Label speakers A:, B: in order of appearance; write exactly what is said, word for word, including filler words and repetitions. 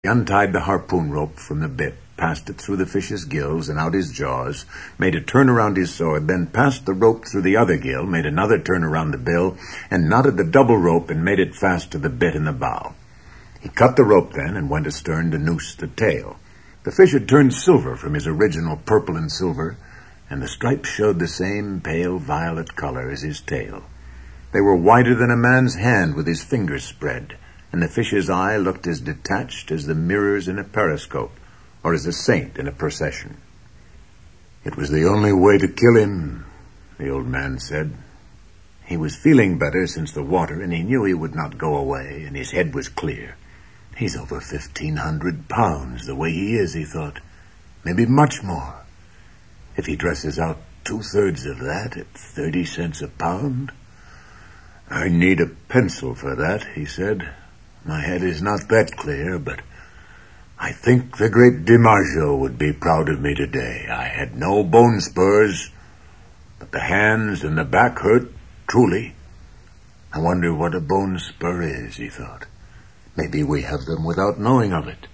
A: He untied the harpoon rope from the bit, passed it through the fish's gills and out his jaws, made a turn around his sword, then passed the rope through the other gill, made another turn around the bill, and knotted the double rope and made it fast to the bit in the bow. He cut the rope then and went astern to noose the tail. The fish had turned silver from his original purple and silver, and the stripes showed the same pale violet color as his tail. They were wider than a man's hand with his fingers spread, and the fish's eye looked as detached as the mirrors in a periscope, or as a saint in a procession. It was the only way to kill him, the old man said. He was feeling better since the water, and he knew he would not go away, and his head was clear. He's over fifteen hundred pounds, the way he is, he thought. Maybe much more. If he dresses out two-thirds of that at thirty cents a pound. I need a pencil for that, he said. My head is not that clear, but I think the great DiMaggio would be proud of me today. I had no bone spurs, but the hands and the back hurt, truly. I wonder what a bone spur is, he thought. Maybe we have them without knowing of it.